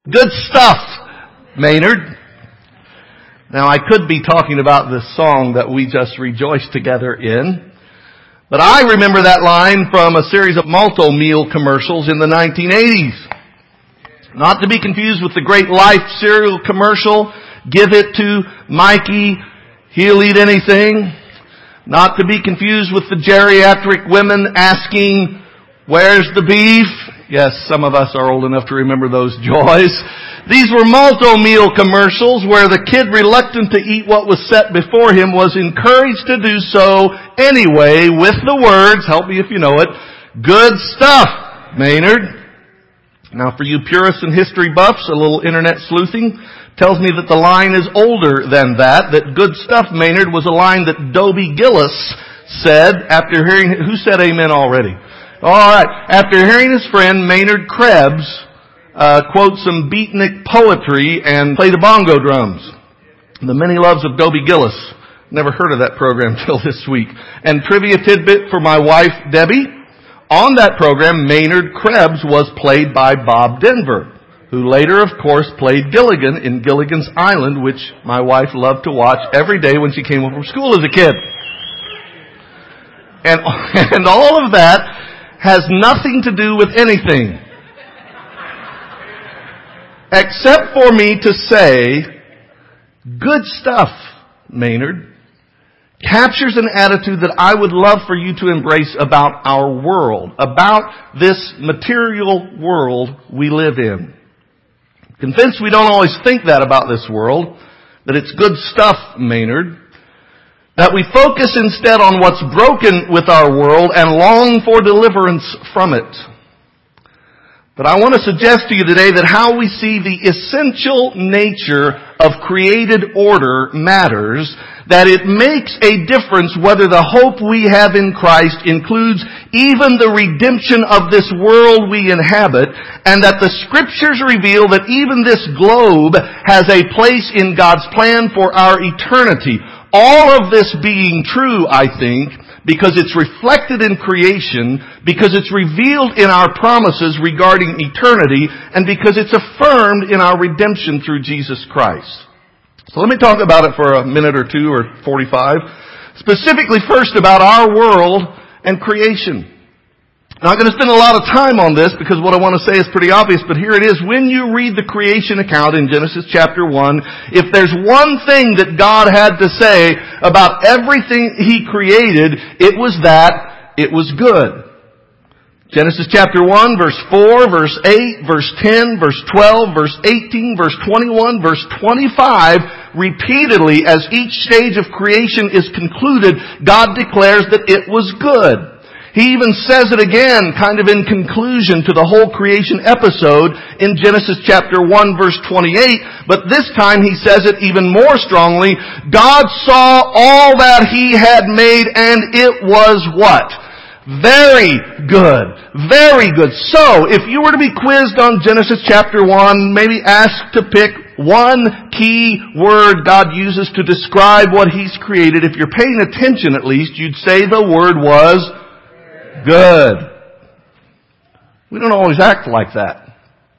Good stuff, Maynard. Now, I could be talking about this song that we just rejoiced together in, but I remember that line from a series of Malto-Meal commercials in the 1980s. Not to be confused with the Great Life cereal commercial, "Give it to Mikey, he'll eat anything." Not to be confused with the geriatric women asking, "Where's the beef?" Yes, some of us are old enough to remember those joys. These were Malto-Meal commercials where the kid reluctant to eat what was set before him was encouraged to do so anyway with the words, help me if you know it, "Good stuff, Maynard." Now for you purists and history buffs, a little internet sleuthing tells me that the line is older than that "Good stuff, Maynard" was a line that Dobie Gillis said after hearing, who said amen already? Alright, after hearing his friend Maynard Krebs quote some beatnik poetry and play the bongo drums. The Many Loves of Dobie Gillis. Never heard of that program till this week. And trivia tidbit for my wife, Debbie. On that program, Maynard Krebs was played by Bob Denver, who later, of course, played Gilligan in Gilligan's Island, which my wife loved to watch every day when she came home from school as a kid. And all of that has nothing to do with anything. Except for me to say, "Good stuff, Maynard," captures an attitude that I would love for you to embrace about our world, about this material world we live in. Convinced we don't always think that about this world, that it's good stuff, Maynard, that we focus instead on what's broken with our world and long for deliverance from it. But I want to suggest to you today that how we see the essential nature of created order matters, that it makes a difference whether the hope we have in Christ includes even the redemption of this world we inhabit, and that the Scriptures reveal that even this globe has a place in God's plan for our eternity. All of this being true, I think, because it's reflected in creation, because it's revealed in our promises regarding eternity, and because it's affirmed in our redemption through Jesus Christ. So let me talk about it for a minute or two or 45. Specifically first about our world and creation. Now I'm going to spend a lot of time on this because what I want to say is pretty obvious, but here it is. When you read the creation account in Genesis chapter 1, if there's one thing that God had to say about everything He created, it was that it was good. Genesis chapter 1, verse 4, verse 8, verse 10, verse 12, verse 18, verse 21, verse 25, repeatedly as each stage of creation is concluded, God declares that it was good. He even says it again, kind of in conclusion to the whole creation episode in Genesis chapter 1 verse 28, but this time he says it even more strongly. God saw all that He had made and it was what? Very good. Very good. So, if you were to be quizzed on Genesis chapter 1, maybe asked to pick one key word God uses to describe what He's created, if you're paying attention at least, you'd say the word was good. We don't always act like that.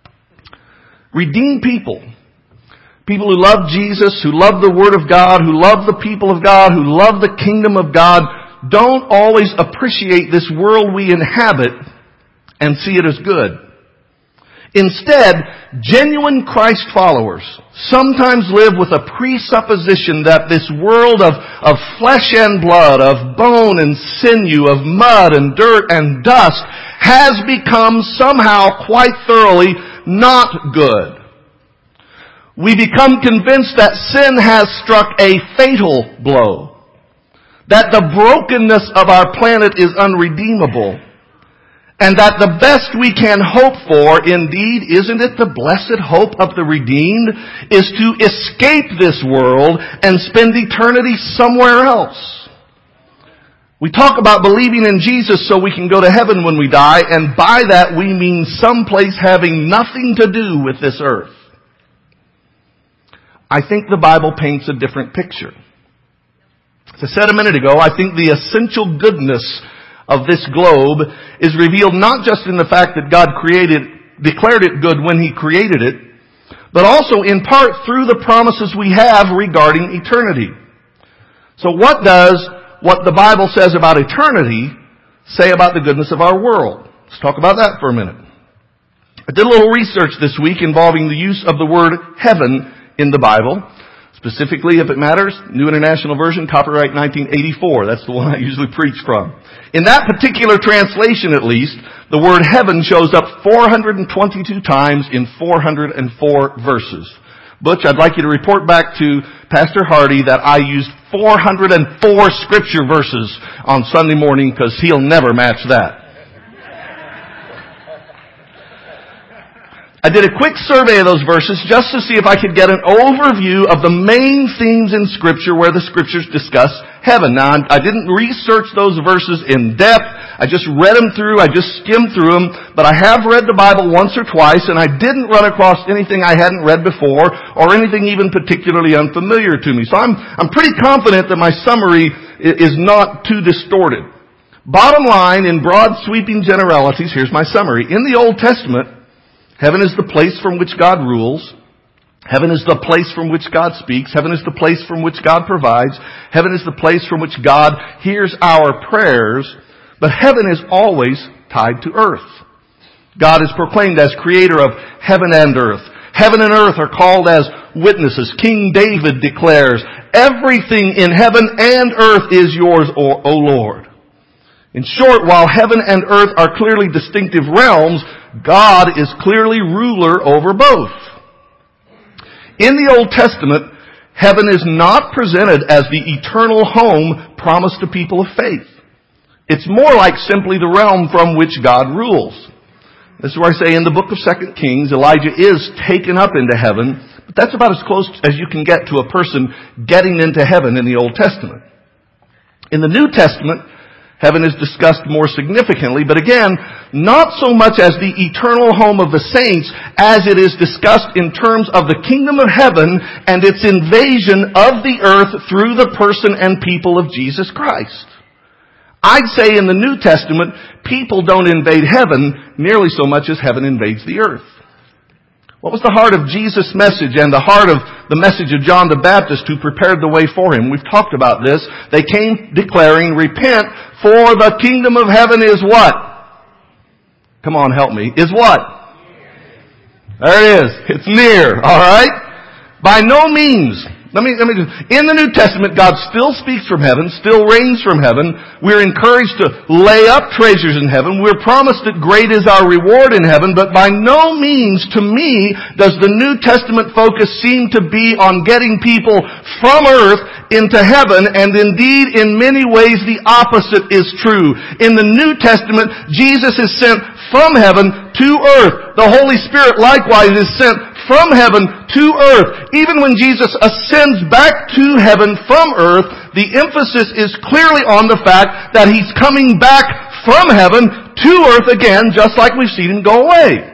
Redeemed people who love Jesus, who love the Word of God, who love the people of God, who love the kingdom of God, don't always appreciate this world we inhabit and see it as good. Instead, genuine Christ followers sometimes live with a presupposition that this world of flesh and blood, of bone and sinew, of mud and dirt and dust has become somehow quite thoroughly not good. We become convinced that sin has struck a fatal blow, that the brokenness of our planet is unredeemable, and that the best we can hope for, indeed, isn't it the blessed hope of the redeemed, is to escape this world and spend eternity somewhere else. We talk about believing in Jesus so we can go to heaven when we die, and by that we mean someplace having nothing to do with this earth. I think the Bible paints a different picture. As I said a minute ago, I think the essential goodness of this globe is revealed not just in the fact that God declared it good when He created it, but also in part through the promises we have regarding eternity. So what does what the Bible says about eternity say about the goodness of our world? Let's talk about that for a minute. I did a little research this week involving the use of the word heaven in the Bible. Specifically, if it matters, New International Version, copyright 1984. That's the one I usually preach from. In that particular translation, at least, the word heaven shows up 422 times in 404 verses. Butch, I'd like you to report back to Pastor Hardy that I used 404 scripture verses on Sunday morning, because he'll never match that. I did a quick survey of those verses just to see if I could get an overview of the main themes in Scripture where the Scriptures discuss heaven. Now, I didn't research those verses in depth. I just read them through. I just skimmed through them. But I have read the Bible once or twice, and I didn't run across anything I hadn't read before or anything even particularly unfamiliar to me. So I'm pretty confident that my summary is not too distorted. Bottom line, in broad sweeping generalities, here's my summary. In the Old Testament, heaven is the place from which God rules. Heaven is the place from which God speaks. Heaven is the place from which God provides. Heaven is the place from which God hears our prayers. But heaven is always tied to earth. God is proclaimed as creator of heaven and earth. Heaven and earth are called as witnesses. King David declares, everything in heaven and earth is yours, O Lord. In short, while heaven and earth are clearly distinctive realms, God is clearly ruler over both. In the Old Testament, heaven is not presented as the eternal home promised to people of faith. It's more like simply the realm from which God rules. This is where I say in the book of 2 Kings, Elijah is taken up into heaven, but that's about as close as you can get to a person getting into heaven in the Old Testament. In the New Testament, heaven is discussed more significantly, but again, not so much as the eternal home of the saints as it is discussed in terms of the kingdom of heaven and its invasion of the earth through the person and people of Jesus Christ. I'd say in the New Testament, people don't invade heaven nearly so much as heaven invades the earth. What was the heart of Jesus' message and the heart of the message of John the Baptist who prepared the way for him? We've talked about this. They came declaring, repent, for the kingdom of heaven is what? Come on, help me. Is what? There it is. It's near. Alright? By no means. Let me in the New Testament, God still speaks from heaven, still reigns from heaven. We're encouraged to lay up treasures in heaven. We're promised that great is our reward in heaven, but by no means, to me, does the New Testament focus seem to be on getting people from earth into heaven, and indeed, in many ways, the opposite is true. In the New Testament, Jesus is sent from heaven to earth. The Holy Spirit likewise is sent from heaven to earth. Even when Jesus ascends back to heaven from earth, the emphasis is clearly on the fact that He's coming back from heaven to earth again, just like we've seen Him go away.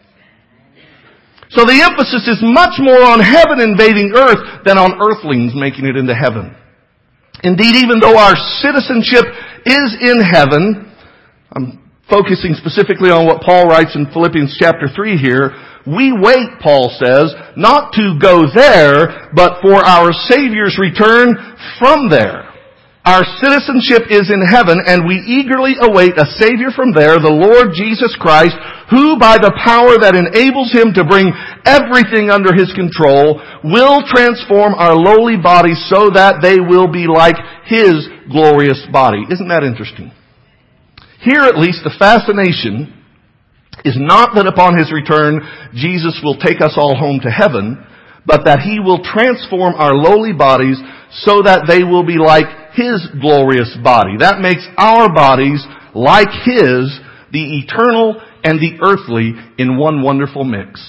So the emphasis is much more on heaven invading earth than on earthlings making it into heaven. Indeed, even though our citizenship is in heaven, I'm focusing specifically on what Paul writes in Philippians chapter 3 here, we wait, Paul says, not to go there, but for our Savior's return from there. Our citizenship is in heaven, and we eagerly await a Savior from there, the Lord Jesus Christ, who by the power that enables Him to bring everything under His control, will transform our lowly bodies so that they will be like His glorious body. Isn't that interesting? Here at least the fascination is not that upon His return Jesus will take us all home to heaven, but that He will transform our lowly bodies so that they will be like His glorious body. That makes our bodies like His, the eternal and the earthly, in one wonderful mix.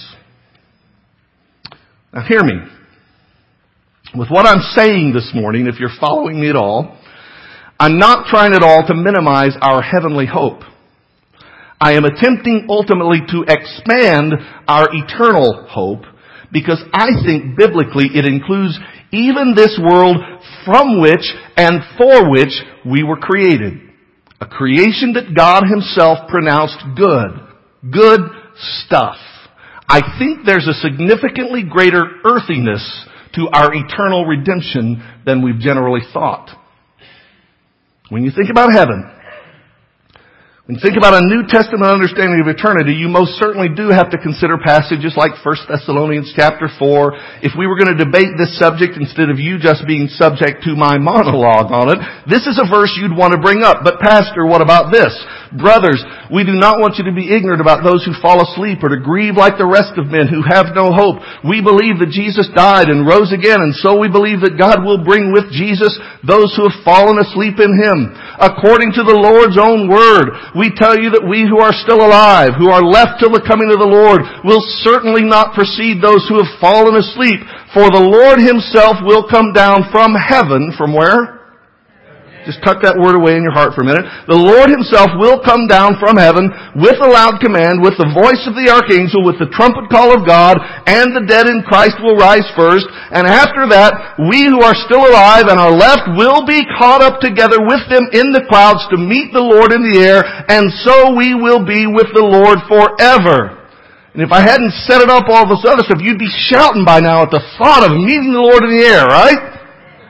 Now hear me. With what I'm saying this morning, if you're following me at all, I'm not trying at all to minimize our heavenly hope. I am attempting ultimately to expand our eternal hope, because I think biblically it includes even this world from which and for which we were created. A creation that God Himself pronounced good. Good stuff. I think there's a significantly greater earthiness to our eternal redemption than we've generally thought. When you think about heaven, when you think about a New Testament understanding of eternity, you most certainly do have to consider passages like 1 Thessalonians chapter 4. If we were going to debate this subject instead of you just being subject to my monologue on it, this is a verse you'd want to bring up. But Pastor, what about this? Brothers, we do not want you to be ignorant about those who fall asleep or to grieve like the rest of men who have no hope. We believe that Jesus died and rose again, and so we believe that God will bring with Jesus those who have fallen asleep in Him. According to the Lord's own word, we tell you that we who are still alive, who are left till the coming of the Lord, will certainly not precede those who have fallen asleep. For the Lord Himself will come down from heaven. From where? Just tuck that word away in your heart for a minute. The Lord Himself will come down from heaven with a loud command, with the voice of the archangel, with the trumpet call of God, and the dead in Christ will rise first. And after that, we who are still alive and are left will be caught up together with them in the clouds to meet the Lord in the air, and so we will be with the Lord forever. And if I hadn't set it up all this other stuff, you'd be shouting by now at the thought of meeting the Lord in the air, right?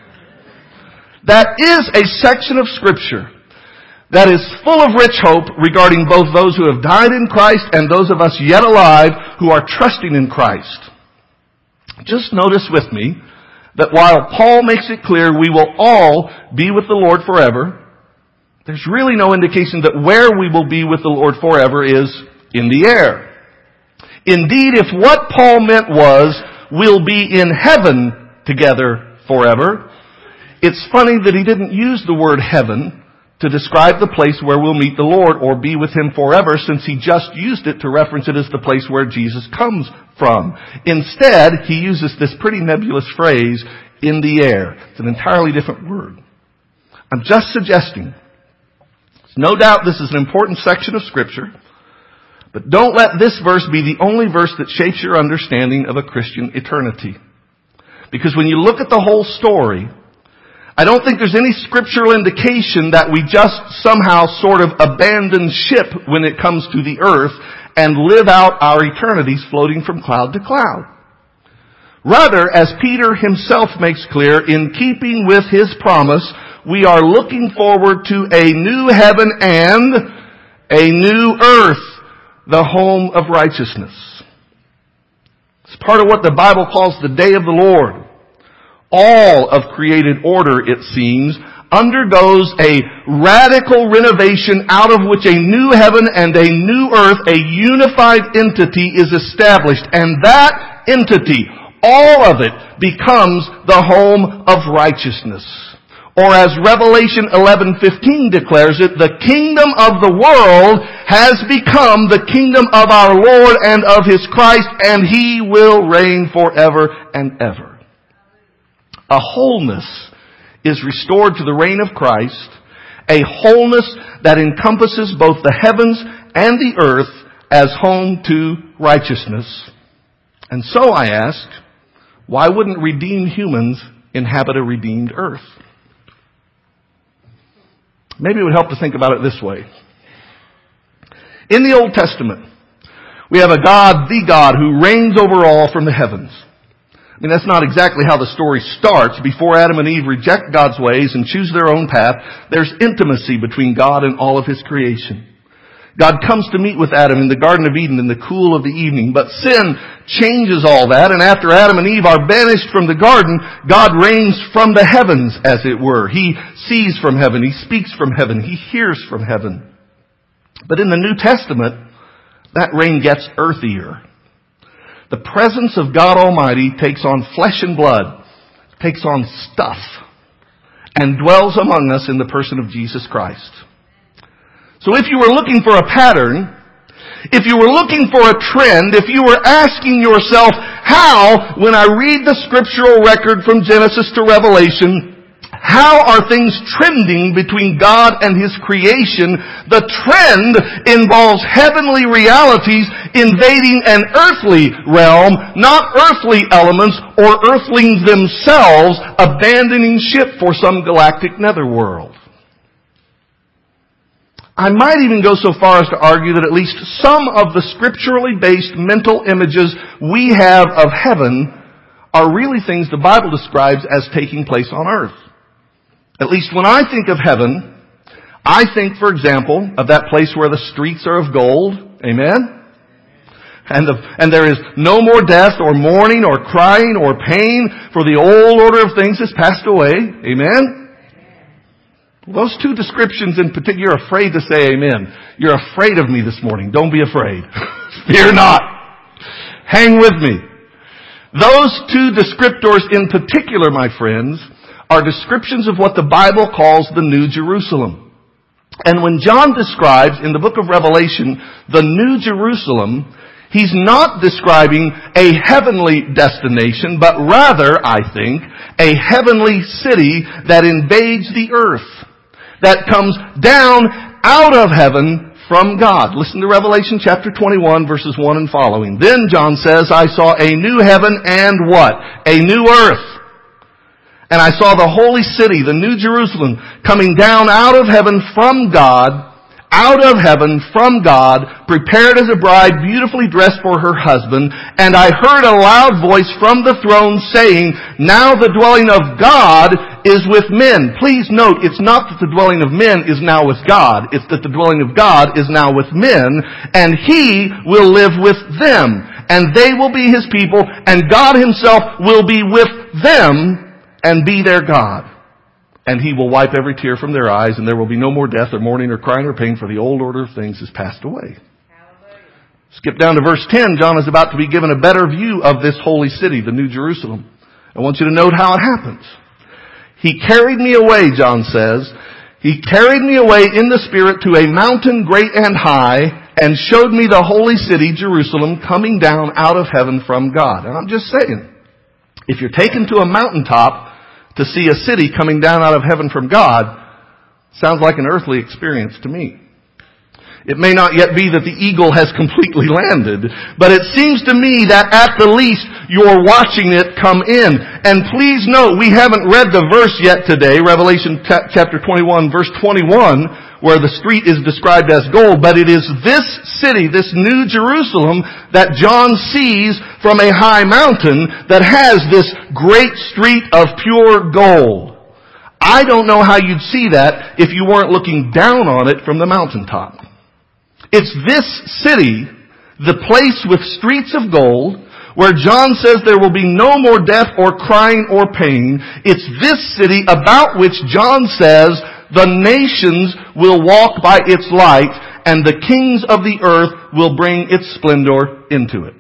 That is a section of Scripture that is full of rich hope regarding both those who have died in Christ and those of us yet alive who are trusting in Christ. Just notice with me that while Paul makes it clear we will all be with the Lord forever, there's really no indication that where we will be with the Lord forever is in the air. Indeed, if what Paul meant was we'll be in heaven together forever, it's funny that he didn't use the word heaven to describe the place where we'll meet the Lord or be with Him forever, since he just used it to reference it as the place where Jesus comes from. Instead, he uses this pretty nebulous phrase, in the air. It's an entirely different word. I'm just suggesting, no doubt this is an important section of Scripture, but don't let this verse be the only verse that shapes your understanding of a Christian eternity. Because when you look at the whole story, I don't think there's any scriptural indication that we just somehow sort of abandon ship when it comes to the earth and live out our eternities floating from cloud to cloud. Rather, as Peter himself makes clear, in keeping with his promise, we are looking forward to a new heaven and a new earth, the home of righteousness. It's part of what the Bible calls the day of the Lord. All of created order, it seems, undergoes a radical renovation out of which a new heaven and a new earth, a unified entity, is established. And that entity, all of it, becomes the home of righteousness. Or as Revelation 11:15 declares it, the kingdom of the world has become the kingdom of our Lord and of His Christ, and He will reign forever and ever. A wholeness is restored to the reign of Christ, a wholeness that encompasses both the heavens and the earth as home to righteousness. And so I ask, why wouldn't redeemed humans inhabit a redeemed earth? Maybe it would help to think about it this way. In the Old Testament, we have a God, the God, who reigns over all from the heavens. I mean, that's not exactly how the story starts. Before Adam and Eve reject God's ways and choose their own path, there's intimacy between God and all of His creation. God comes to meet with Adam in the Garden of Eden in the cool of the evening, but sin changes all that, and after Adam and Eve are banished from the garden, God reigns from the heavens, as it were. He sees from heaven, He speaks from heaven, He hears from heaven. But in the New Testament, that reign gets earthier. The presence of God Almighty takes on flesh and blood, takes on stuff, and dwells among us in the person of Jesus Christ. So if you were looking for a pattern, if you were looking for a trend, if you were asking yourself, how, when I read the scriptural record from Genesis to Revelation, how are things trending between God and His creation? The trend involves heavenly realities invading an earthly realm, not earthly elements or earthlings themselves abandoning ship for some galactic netherworld. I might even go so far as to argue that at least some of the scripturally based mental images we have of heaven are really things the Bible describes as taking place on earth. At least when I think of heaven, I think, for example, of that place where the streets are of gold. Amen? And there is no more death or mourning or crying or pain, for the old order of things has passed away. Amen? Those two descriptions in particular, you're afraid to say amen. You're afraid of me this morning. Don't be afraid. Fear not. Hang with me. Those two descriptors in particular, my friends, are descriptions of what the Bible calls the New Jerusalem. And when John describes in the book of Revelation the New Jerusalem, he's not describing a heavenly destination, but rather, I think, a heavenly city that invades the earth, that comes down out of heaven from God. Listen to Revelation chapter 21, verses 1 and following. Then John says, I saw a new heaven and what? A new earth. And I saw the holy city, the New Jerusalem, coming down out of heaven from God, prepared as a bride, beautifully dressed for her husband. And I heard a loud voice from the throne saying, now the dwelling of God is with men. Please note, it's not that the dwelling of men is now with God. It's that the dwelling of God is now with men, and He will live with them. And they will be His people, and God Himself will be with them and be their God. And He will wipe every tear from their eyes, and there will be no more death or mourning or crying or pain, for the old order of things has passed away. Hallelujah. Skip down to verse 10. John is about to be given a better view of this holy city, the New Jerusalem. I want you to note how it happens. He carried me away, John says. He carried me away in the Spirit to a mountain great and high, and showed me the holy city, Jerusalem, coming down out of heaven from God. And I'm just saying, if you're taken to a mountaintop to see a city coming down out of heaven from God, sounds like an earthly experience to me. It may not yet be that the eagle has completely landed, but it seems to me that at the least you're watching it come in. And please note, we haven't read the verse yet today, Revelation chapter 21, verse 21, where the street is described as gold, but it is this city, this New Jerusalem, that John sees from a high mountain that has this great street of pure gold. I don't know how you'd see that if you weren't looking down on it from the mountaintop. It's this city, the place with streets of gold, where John says there will be no more death or crying or pain. It's this city about which John says the nations will walk by its light, and the kings of the earth will bring its splendor into it.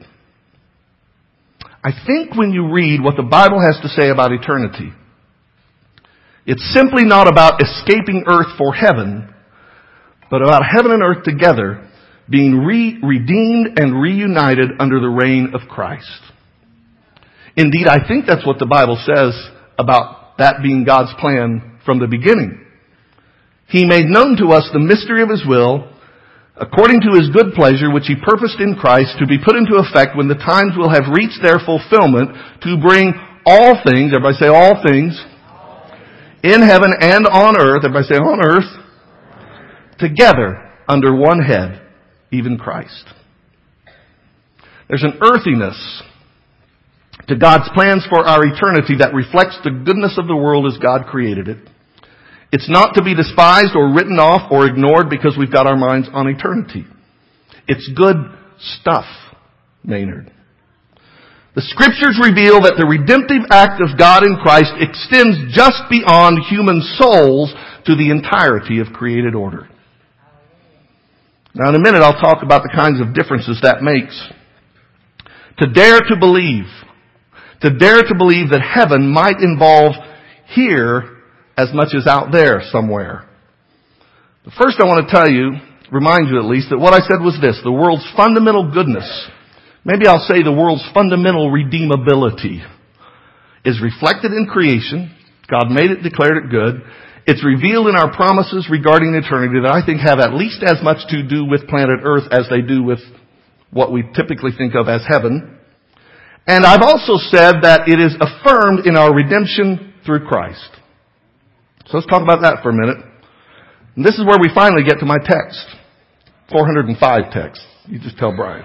I think when you read what the Bible has to say about eternity, it's simply not about escaping earth for heaven, but about heaven and earth together being redeemed and reunited under the reign of Christ. Indeed, I think that's what the Bible says about that being God's plan from the beginning. He made known to us the mystery of His will, according to His good pleasure, which He purposed in Christ to be put into effect when the times will have reached their fulfillment, to bring all things, everybody say all things, in heaven and on earth, everybody say on earth, together under one head, even Christ. There's an earthiness to God's plans for our eternity that reflects the goodness of the world as God created it. It's not to be despised or written off or ignored because we've got our minds on eternity. It's good stuff, Maynard. The Scriptures reveal that the redemptive act of God in Christ extends just beyond human souls to the entirety of created order. Now in a minute I'll talk about the kinds of differences that makes. To dare to believe that heaven might involve here as much as out there somewhere. But first I want to tell you, remind you at least, that what I said was this: the world's fundamental goodness, maybe I'll say the world's fundamental redeemability, is reflected in creation. God made it, declared it good. It's revealed in our promises regarding eternity that I think have at least as much to do with planet Earth as they do with what we typically think of as heaven. And I've also said that it is affirmed in our redemption through Christ. So let's talk about that for a minute. And this is where we finally get to my text. 405 text. You just tell Brian.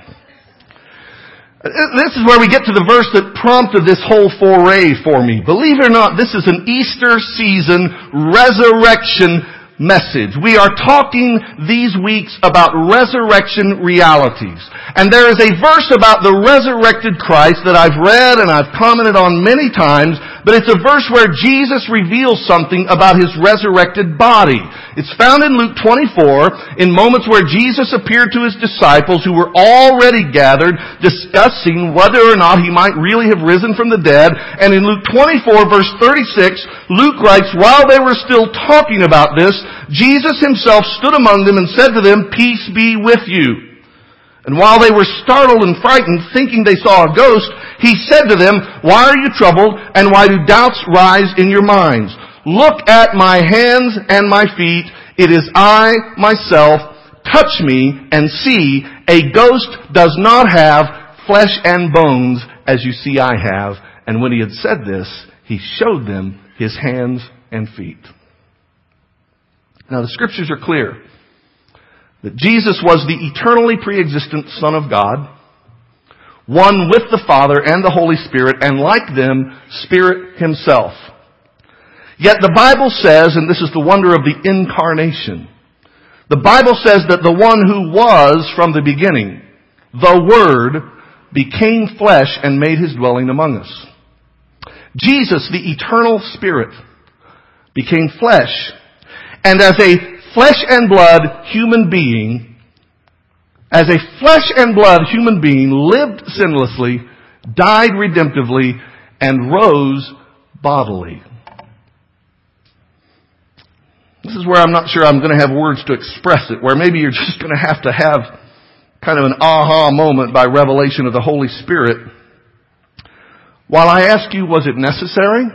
This is where we get to the verse that prompted this whole foray for me. Believe it or not, this is an Easter season resurrection message. We are talking these weeks about resurrection realities. And there is a verse about the resurrected Christ that I've read and I've commented on many times, but it's a verse where Jesus reveals something about His resurrected body. It's found in Luke 24, in moments where Jesus appeared to His disciples who were already gathered, discussing whether or not He might really have risen from the dead. And in Luke 24, verse 36, Luke writes, while they were still talking about this, Jesus Himself stood among them and said to them, "Peace be with you." And while they were startled and frightened, thinking they saw a ghost, He said to them, "Why are you troubled, and why do doubts rise in your minds? Look at my hands and my feet. It is I myself. Touch me and see. A ghost does not have flesh and bones as you see I have." And when He had said this, He showed them His hands and feet. Now the Scriptures are clear that Jesus was the eternally pre-existent Son of God, one with the Father and the Holy Spirit, and like them, Spirit Himself. Yet the Bible says, and this is the wonder of the incarnation, the Bible says that the one who was from the beginning, the Word, became flesh and made His dwelling among us. Jesus, the eternal Spirit, became flesh, and as a flesh and blood human being, lived sinlessly, died redemptively, and rose bodily. This is where I'm not sure I'm going to have words to express it, where maybe you're just going to have kind of an aha moment by revelation of the Holy Spirit. While I ask you, was it necessary?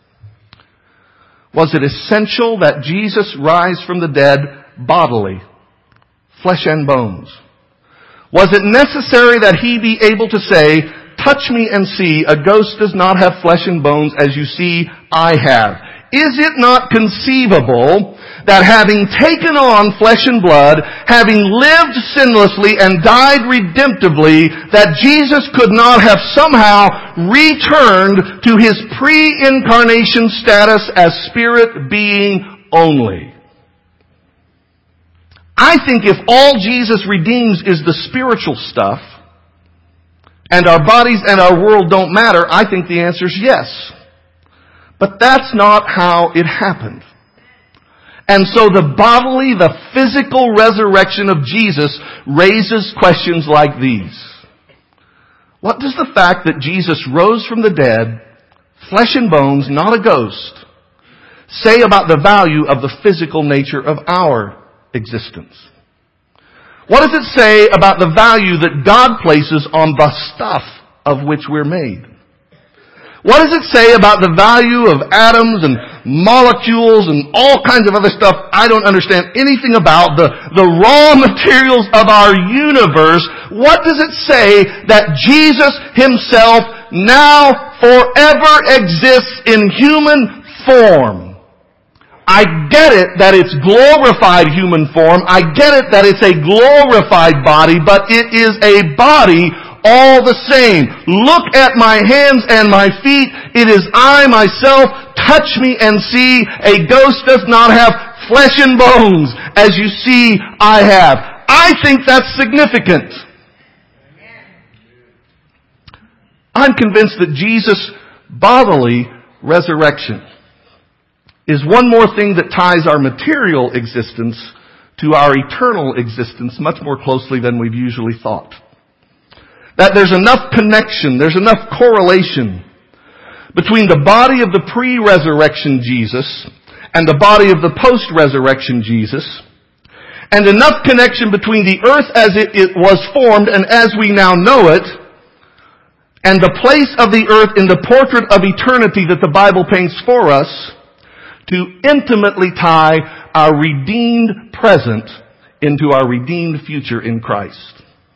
Was it essential that Jesus rise from the dead bodily, flesh and bones? Was it necessary that He be able to say, "Touch me and see, a ghost does not have flesh and bones as you see I have"? Is it not conceivable that having taken on flesh and blood, having lived sinlessly and died redemptively, that Jesus could not have somehow returned to His pre-incarnation status as spirit being only? I think if all Jesus redeems is the spiritual stuff, and our bodies and our world don't matter, I think the answer is yes. But that's not how it happened. And so the physical resurrection of Jesus raises questions like these. What does the fact that Jesus rose from the dead, flesh and bones, not a ghost, say about the value of the physical nature of our existence? What does it say about the value that God places on the stuff of which we're made? What does it say about the value of atoms and molecules and all kinds of other stuff I don't understand anything about, the raw materials of our universe? What does it say that Jesus Himself now forever exists in human form? I get it that it's glorified human form. I get it that it's a glorified body, but it is a body all the same. Look at my hands and my feet. It is I myself. Touch me and see. A ghost does not have flesh and bones as you see I have. I think that's significant. I'm convinced that Jesus' bodily resurrection is one more thing that ties our material existence to our eternal existence much more closely than we've usually thought. That there's enough connection, there's enough correlation between the body of the pre-resurrection Jesus and the body of the post-resurrection Jesus, and enough connection between the earth as it was formed and as we now know it, and the place of the earth in the portrait of eternity that the Bible paints for us, to intimately tie our redeemed present into our redeemed future in Christ.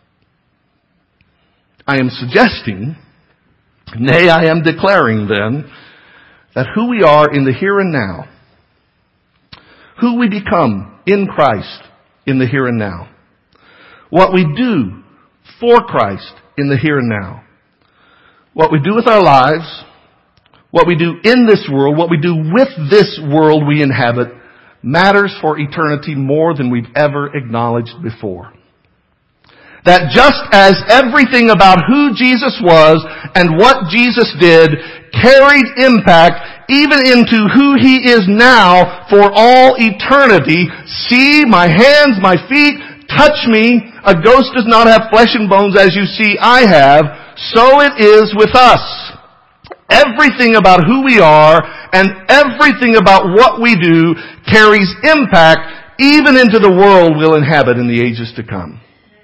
I am suggesting, nay, I am declaring then, that who we are in the here and now, who we become in Christ in the here and now. What we do for Christ in the here and now. What we do with our lives, what we do in this world, what we do with this world we inhabit, matters for eternity more than we've ever acknowledged before. That just as everything about who Jesus was and what Jesus did carried impact even into who He is now for all eternity. See my hands, my feet, touch me. A ghost does not have flesh and bones as you see I have. So it is with us. Everything about who we are and everything about what we do carries impact even into the world we'll inhabit in the ages to come.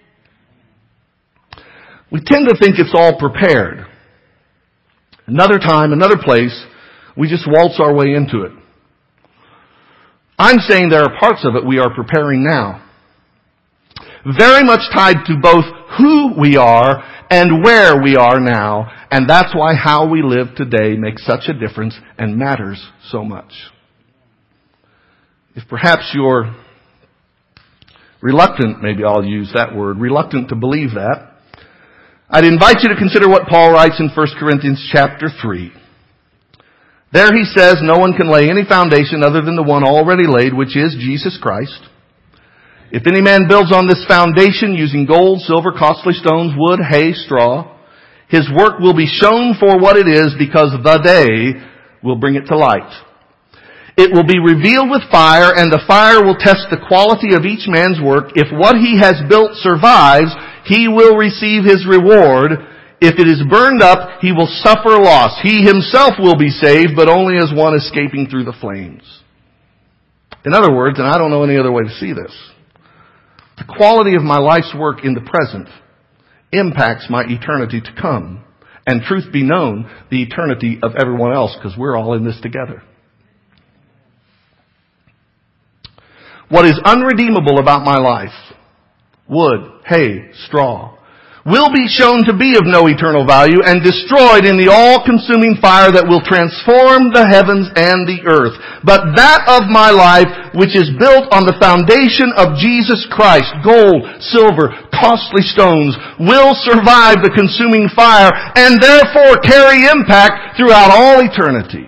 We tend to think it's all prepared. Another time, another place, we just waltz our way into it. I'm saying there are parts of it we are preparing now. Very much tied to both who we are and where we are now. And that's why how we live today makes such a difference and matters so much. If perhaps you're reluctant, maybe I'll use that word, reluctant to believe that, I'd invite you to consider what Paul writes in 1 Corinthians chapter 3. There he says, no one can lay any foundation other than the one already laid, which is Jesus Christ. If any man builds on this foundation using gold, silver, costly stones, wood, hay, straw, his work will be shown for what it is because the day will bring it to light. It will be revealed with fire, and the fire will test the quality of each man's work. If what he has built survives, he will receive his reward. If it is burned up, he will suffer loss. He himself will be saved, but only as one escaping through the flames. In other words, and I don't know any other way to see this, the quality of my life's work in the present impacts my eternity to come. And truth be known, the eternity of everyone else, because we're all in this together. What is unredeemable about my life, wood, hay, straw, will be shown to be of no eternal value and destroyed in the all-consuming fire that will transform the heavens and the earth. But that of my life, which is built on the foundation of Jesus Christ, gold, silver, costly stones, will survive the consuming fire and therefore carry impact throughout all eternity.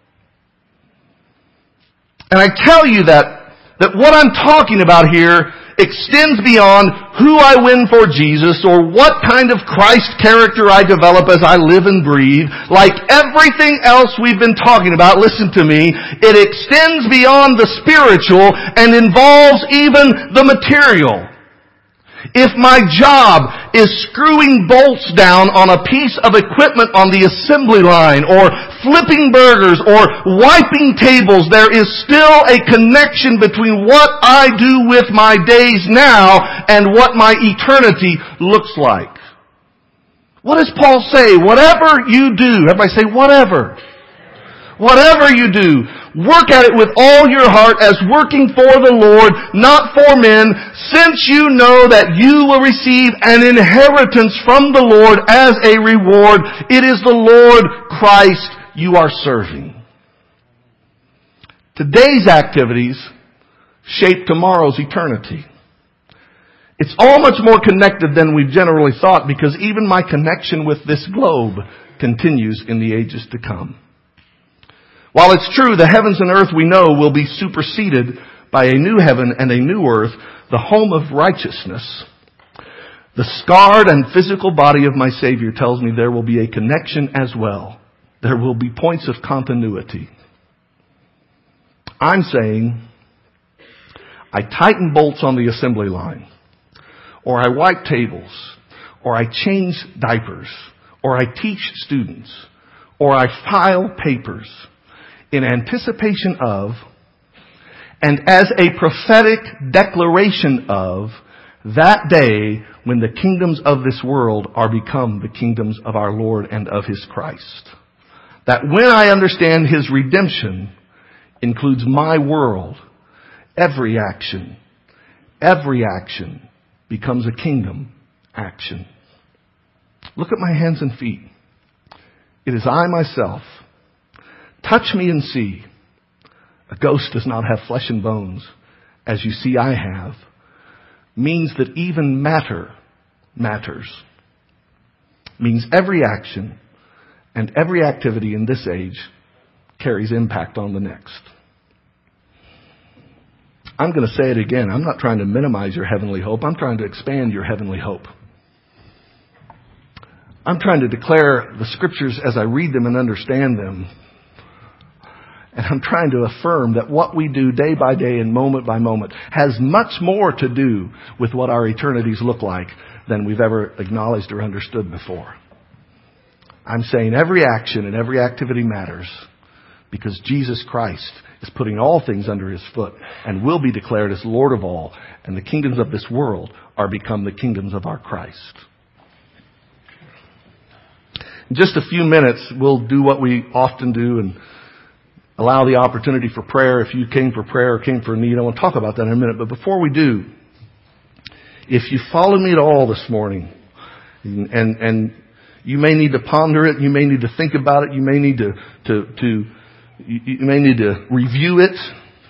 And I tell you that what I'm talking about here extends beyond who I win for Jesus or what kind of Christ character I develop as I live and breathe. Like everything else we've been talking about, listen to me, it extends beyond the spiritual and involves even the material. If my job is screwing bolts down on a piece of equipment on the assembly line or flipping burgers or wiping tables, there is still a connection between what I do with my days now and what my eternity looks like. What does Paul say? Whatever you do, everybody say whatever. Whatever you do, work at it with all your heart as working for the Lord, not for men, since you know that you will receive an inheritance from the Lord as a reward. It is the Lord Christ you are serving. Today's activities shape tomorrow's eternity. It's all much more connected than we've generally thought, because even my connection with this globe continues in the ages to come. While it's true the heavens and earth we know will be superseded by a new heaven and a new earth, the home of righteousness, the scarred and physical body of my Savior tells me there will be a connection as well. There will be points of continuity. I'm saying I tighten bolts on the assembly line, or I wipe tables, or I change diapers, or I teach students, or I file papers, in anticipation of, and as a prophetic declaration of, that day when the kingdoms of this world are become the kingdoms of our Lord and of His Christ. That when I understand His redemption includes my world, every action becomes a kingdom action. Look at my hands and feet. It is I myself. Touch me and see. A ghost does not have flesh and bones, as you see I have, means that even matter matters. Means every action and every activity in this age carries impact on the next. I'm going to say it again. I'm not trying to minimize your heavenly hope. I'm trying to expand your heavenly hope. I'm trying to declare the Scriptures as I read them and understand them. And I'm trying to affirm that what we do day by day and moment by moment has much more to do with what our eternities look like than we've ever acknowledged or understood before. I'm saying every action and every activity matters because Jesus Christ is putting all things under His foot and will be declared as Lord of all, and the kingdoms of this world are become the kingdoms of our Christ. In just a few minutes, we'll do what we often do and allow the opportunity for prayer. If you came for prayer or came for a need, I want to talk about that in a minute. But before we do, if you follow me at all this morning, and you may need to ponder it, you may need to think about it, you may need to review it.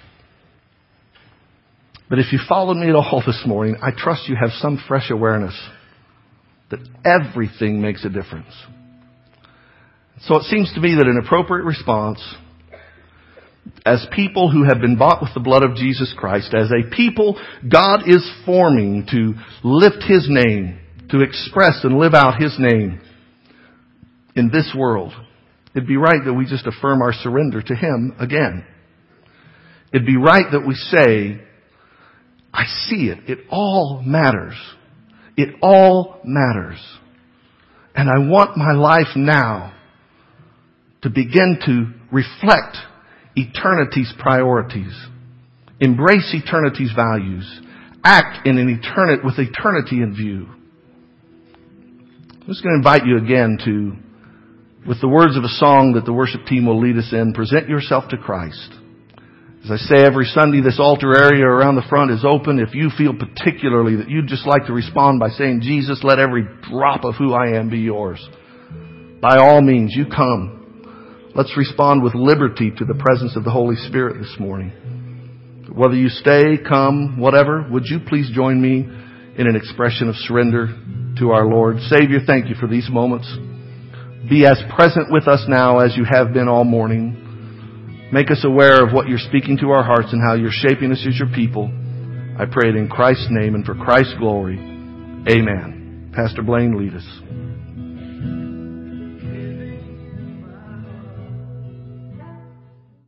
But if you followed me at all this morning, I trust you have some fresh awareness that everything makes a difference. So it seems to me that an appropriate response, as people who have been bought with the blood of Jesus Christ, as a people God is forming to lift His name, to express and live out His name in this world, it'd be right that we just affirm our surrender to Him again. It'd be right that we say, I see it. It all matters. It all matters. And I want my life now to begin to reflect eternity's priorities, embrace eternity's values, act in with eternity in view. I'm just going to invite you again to, with the words of a song that the worship team will lead us in, present yourself to Christ. As I say every Sunday, this altar area around the front is open. If you feel particularly that you'd just like to respond by saying, Jesus, let every drop of who I am be yours, by all means, you come. Let's respond with liberty to the presence of the Holy Spirit this morning. Whether you stay, come, whatever, would you please join me in an expression of surrender to our Lord? Savior, thank you for these moments. Be as present with us now as you have been all morning. Make us aware of what you're speaking to our hearts and how you're shaping us as your people. I pray it in Christ's name and for Christ's glory. Amen. Pastor Blaine, lead us.